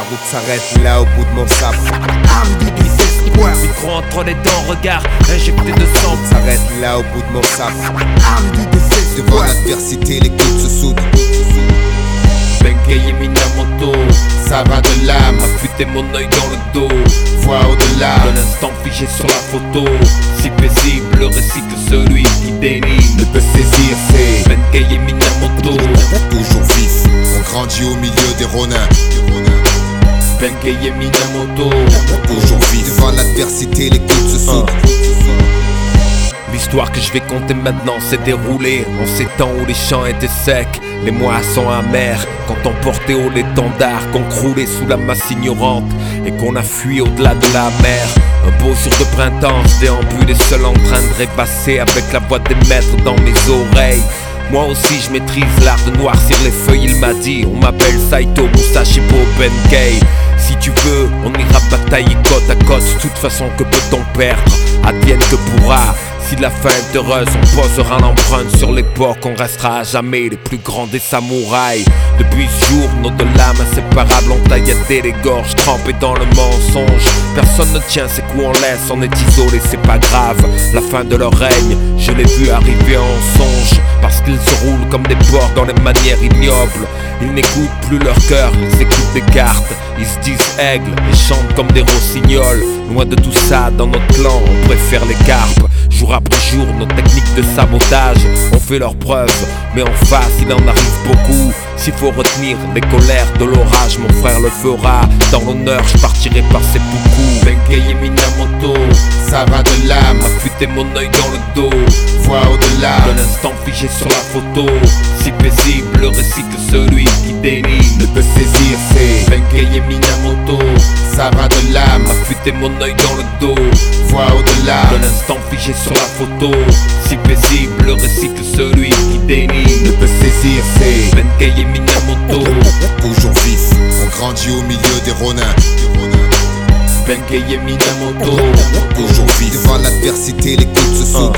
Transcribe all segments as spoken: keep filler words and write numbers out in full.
route s'arrête là au bout de mon sabre. Micro entre les dents, regard injecté de sang. S'arrête là au bout de mon sabre. Devant l'adversité, les coudes se soudent. Benkei Minamoto, ça va de l'âme. affûter mon œil dans le dos. Vois au-delà De l'instant figé sur la photo, si paisible le récit que celui qui dénie ne peut saisir, c'est Benkei Minamoto. toujours vif, on grandit au milieu des ronins. Benkei Minamoto, toujours vif, devant l'adversité, les coudes se soudent. L'histoire que je vais compter maintenant s'est déroulée en ces temps où les champs étaient secs, les moissons amères, quand on portait haut l'étendard, qu'on croulait sous la masse ignorante et qu'on a fui au-delà de la mer. Un beau jour de printemps, je déambulais seul en train de rêvasser avec la voix des maîtres dans mes oreilles. Moi aussi je maîtrise l'art de noircir les feuilles, il m'a dit, on m'appelle Saito Musashibo Benkei. Si tu veux, on ira batailler côte à côte, de toute façon que peut-on perdre, advienne que pourra. Si la fin est heureuse, on posera l'empreinte sur l'époque, on restera à jamais les plus grands des samouraïs. Depuis ce jour, nos deux lames inséparables ont tailladé les gorges, trempées dans le mensonge. Personne ne tient ses coups en laisse, on est isolé, c'est pas grave. La fin de leur règne, je l'ai vu arriver en songe. Parce qu'ils se roulent comme des porcs dans les manières ignobles. Ils n'écoutent plus leur cœur, ils écoutent des cartes. Ils se disent aigles et chantent comme des rossignols. Loin de tout ça, dans notre clan, on préfère les carpes. Jour après jour, nos techniques de sabotage ont fait leurs preuves, mais en face, il en arrive beaucoup. S'il faut retenir les colères de l'orage, mon frère le fera. Dans l'honneur, je partirai par ses beaucoup. Benkei Minamoto, ça va de l'âme. Affûter mon œil dans le dos, vois au-delà de l'instant figé sur la photo. Si paisible le récit que celui qui dénie ne peut saisir, c'est Benkei Minamoto, ça va de l'âme. affûter mon œil dans le dos, vois au-delà de l'instant figé sur la photo. Si paisible le récit que celui qui dénie ne peut saisir, c'est Benkei Minamoto, toujours vif, on grandit au milieu des ronins. Benkei Minamoto, toujours vif, devant l'adversité, les coudes se soudent.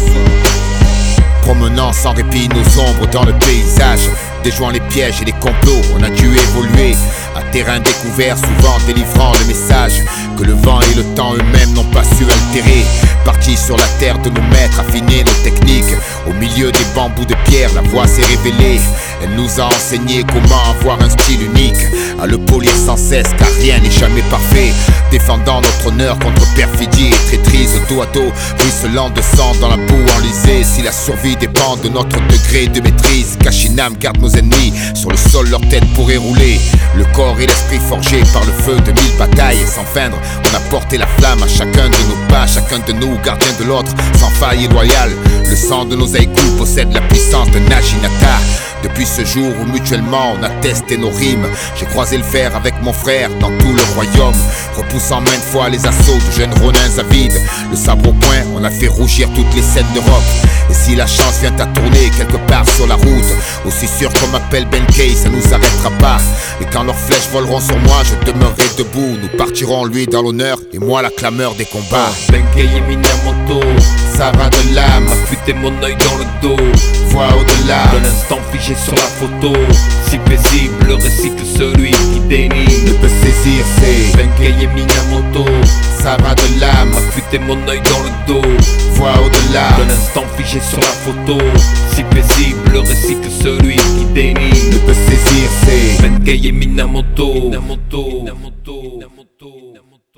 Promenant sans répit nos ombres dans le paysage, déjouant les pièges et les complots, on a dû évoluer à terrain découvert, souvent délivrant le message que le vent et le temps eux-mêmes n'ont pas su altérer. Partis sur la terre de nos maîtres, affiner nos techniques. Au milieu des bambous de pierre, la voix s'est révélée. Elle nous a enseigné comment avoir un style unique, à le polir sans cesse car rien n'est jamais parfait. Défendant notre honneur contre perfidie et traîtrise, dos à dos, ruisselant de sang dans la boue enlisée. Si la survie dépend de notre degré de maîtrise, Kashinam garde nos ennemis, sur le sol leur tête pourrait rouler. Le corps et l'esprit forgés par le feu de mille batailles, et sans feindre, on a porté la flamme à chacun de nos pas, chacun de nous gardien de l'autre, sans faille et loyal. Le sang de nos haïkus possède la puissance de Naginata. Depuis ce jour où mutuellement on a testé nos rimes, j'ai croisé le fer avec mon frère dans tout le royaume, repoussant maintes fois les assauts de jeunes ronins avides. Le sabre au poing, on a fait rougir toutes les scènes d'Europe. Et si la chance vient à tourner quelque part sur la route, aussi sûr qu'on m'appelle Benkei, ça nous arrêtera pas. Et quand leurs flèches voleront sur moi, je demeurerai debout. Nous partirons lui dans l'honneur et moi la clameur des combats. Benkei Minamoto, ça va de l'âme. affûter mon œil dans le dos, vois au-delà de l'instant figé sur la photo. Si paisible le récit que celui qui dénie ne peut saisir, c'est Benkei Minamoto, ça va de l'âme. affûter mon œil dans le dos, vois au-delà de l'instant figé sur la photo. Si paisible le récit que celui qui dénie ne peut saisir, c'est Benkei Minamoto, Minamoto, Minamoto, Minamoto.